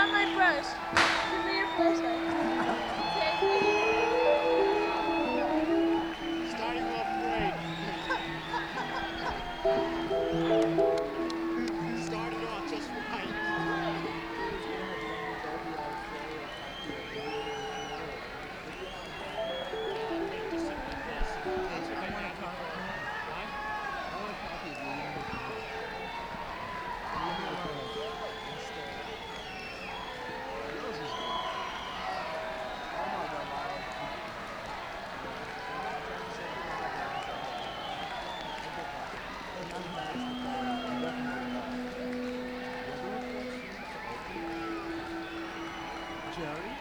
want my brush? Give me your flashlight. Starting off great. Started off just right. Just sit like this. That's right now. What? Jerry?